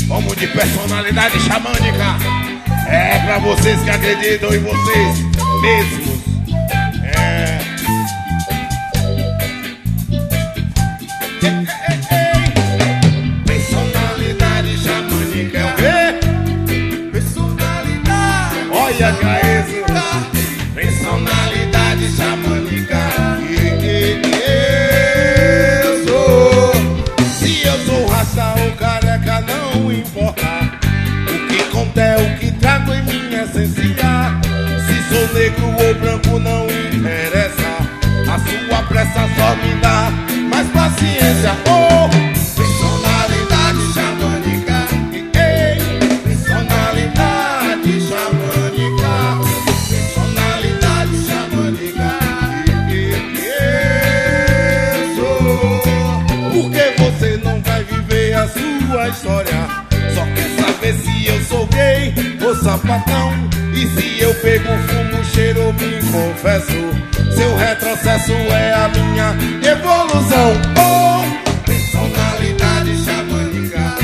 Vamos de personalidade xamânica. É pra vocês que acreditam em vocês mesmos. É. Personalidade xamânica é o quê? Personalidade. Olha pra isso. Personalidade xamânica. Eu sou. Se eu sou raça ou careca, não importa. O que conta é o que trago em minha essência. Se sou negro ou branco, não interessa. A sua pressa só me dá mais paciência. Oh, personalidade xamânica. Ei, personalidade xamânica. Personalidade xamânica. Eu sou. Porque você não vai viver a sua história. Só quer saber se eu sou gay ou sapatão. E se eu pego fumo, cheiro, me confesso. Seu retrocesso é a minha evolução. Oh, personalidade xamânica.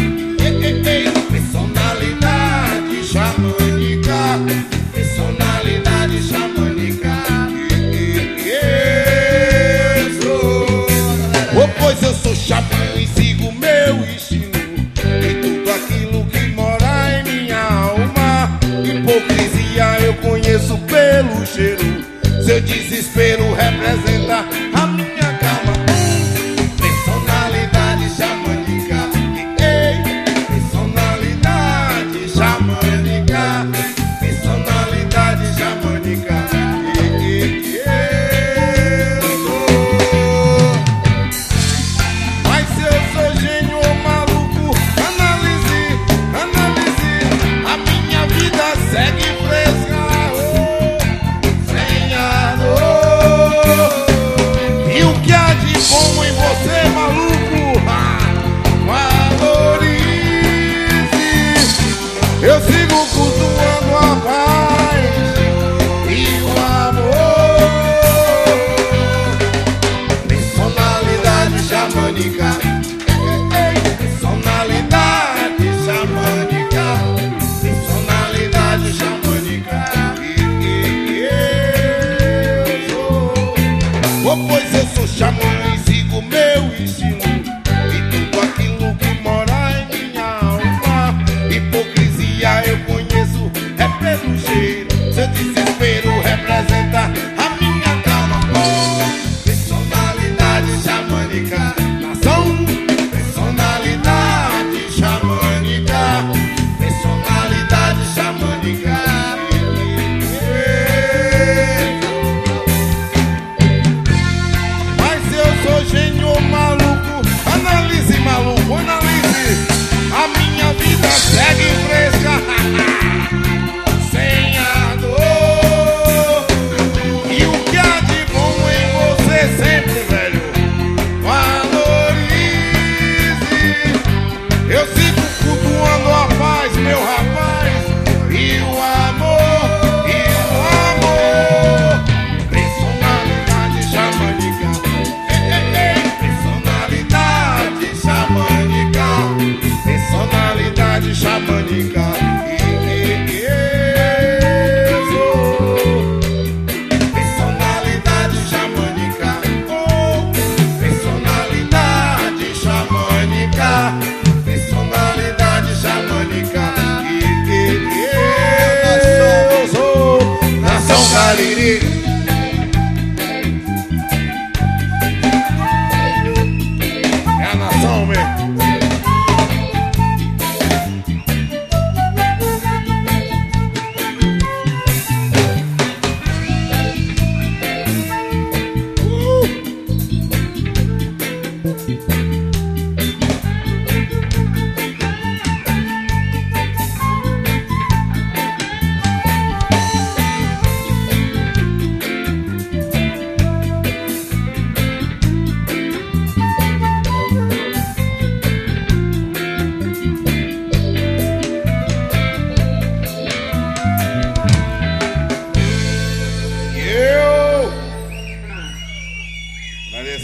Personalidade xamânica. Personalidade xamânica. Eu sou. Oh, pois eu sou xamã e sigo meu estilo. E tudo aquilo que mora em minha alma. Hipocrisia eu conheço pelo cheiro. Seu desespero representa a minha calma. Personalidade xamânica. Ei, personalidade xamânica. Personalidade xamânica. Eu sou. Mas se eu sou gênio ou maluco, analise. A minha vida segue fresca. E o que há de bom em você, maluco? Valorize. Eu sigo cultuando a paz e o amor. Personalidade xamânica. Personalidade xamânica. Personalidade xamânica. Oh, pois eu sou xamã e sigo meu estilo. E tudo aquilo que mora em minha alma. Hipocrisia eu conheço, é pelo cheiro. Seu desespero representa a minha calma. Oh, personalidade xamânica. Nação, personalidade xamânica. Personalidade xamânica. Gênio ou maluco, analise, maluco, analise. A minha vida segue fresca, sem a dor. E o que há de bom em você sempre, velho? Valorize. Eu sigo cultuando a paz, meu rapaz. E o amor, e o amor. Personalidade xamânica. Personalidade xamânica. Personalidade xamânica. Eu sou. Personalidade xamânica. Oh, personalidade xamânica. Personalidade xamânica. Eu sou. Nação Cariri.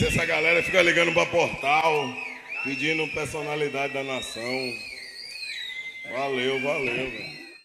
Fica ligando pra Portal, pedindo personalidade da nação. Valeu, valeu, velho.